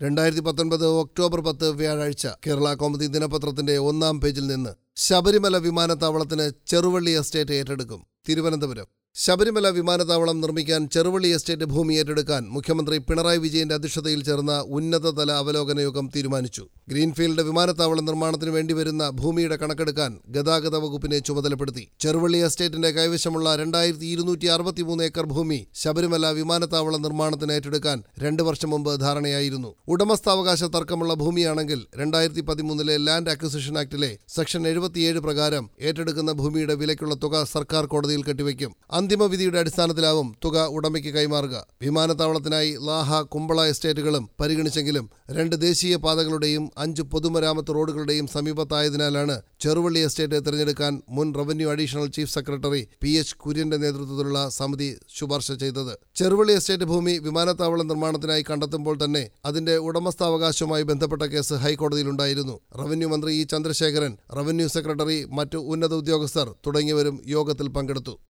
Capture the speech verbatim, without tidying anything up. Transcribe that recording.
രണ്ടായിരത്തി പത്തൊൻപത് ഒക്ടോബർ പത്ത് വ്യാഴാഴ്ച കേരള കൗമുദി ദിനപത്രത്തിന്റെ ഒന്നാം പേജിൽ നിന്ന് ശബരിമല വിമാനത്താവളത്തിന് ചെറുവള്ളി എസ്റ്റേറ്റ് ഏറ്റെടുക്കും. തിരുവനന്തപുരം. ശബരിമല വിമാനത്താവളം നിർമ്മിക്കാൻ ചെറുവള്ളി എസ്റ്റേറ്റ് ഭൂമി ഏറ്റെടുക്കാൻ മുഖ്യമന്ത്രി പിണറായി വിജയന്റെ അധ്യക്ഷതയിൽ ചേർന്ന ഉന്നതതല അവലോകന യോഗം തീരുമാനിച്ചു. ഗ്രീൻഫീൽഡ് വിമാനത്താവള നിർമ്മാണത്തിന് വേണ്ടിവരുന്ന ഭൂമിയുടെ കണക്കെടുക്കാൻ ഗതാഗത വകുപ്പിനെ ചുമതലപ്പെടുത്തി. ചെറുവള്ളി എസ്റ്റേറ്റിന്റെ കൈവശമുള്ള രണ്ടായിരത്തി ഇരുന്നൂറ്റി അറുപത്തിമൂന്ന് ഏക്കർ ഭൂമി ശബരിമല വിമാനത്താവള നിർമ്മാണത്തിന് ഏറ്റെടുക്കാൻ രണ്ടു വർഷം മുമ്പ് ധാരണയായിരുന്നു. ഉടമസ്ഥാവകാശ തർക്കമുള്ള ഭൂമിയാണെങ്കിൽ രണ്ടായിരത്തി പതിമൂന്നിലെ ലാൻഡ് അക്വിസിഷൻ ആക്ടിലെ സെക്ഷൻ എഴുപത്തിയേഴ് പ്രകാരം ഏറ്റെടുക്കുന്ന ഭൂമിയുടെ വിലയ്ക്കുള്ള തുക സർക്കാർ കോടതിയിൽ കെട്ടിവയ്ക്കും. അന്തിമ വിധിയുടെ അടിസ്ഥാനത്തിലാവും തുക ഉടമയ്ക്ക് കൈമാറുക. വിമാനത്താവളത്തിനായി ലാഹ, കുമ്പള എസ്റ്റേറ്റുകളും പരിഗണിച്ചെങ്കിലും രണ്ട് ദേശീയ പാതകളുടെയും അഞ്ച് പൊതുമരാമത്ത് റോഡുകളുടെയും സമീപത്തായതിനാലാണ് ചെറുവള്ളി എസ്റ്റേറ്റ് തിരഞ്ഞെടുക്കാൻ മുൻ revenue additional chief secretary P H കുര്യന്റെ നേതൃത്വത്തിലുള്ള സമിതി ശുപാർശ ചെയ്തത്. ചെറുവള്ളി എസ്റ്റേറ്റ് ഭൂമി വിമാനത്താവള നിർമ്മാണത്തിനായി കണ്ടെത്തുമ്പോൾ തന്നെ അതിന്റെ ഉടമസ്ഥാവകാശവുമായി ബന്ധപ്പെട്ട കേസ് ഹൈക്കോടതിയിലുണ്ടായിരുന്നു. റവന്യൂ മന്ത്രി ഇ ചന്ദ്രശേഖരൻ, റവന്യൂ സെക്രട്ടറി, മറ്റു ഉന്നത ഉദ്യോഗസ്ഥർ തുടങ്ങിയവരും യോഗത്തിൽ പങ്കെടുത്തു.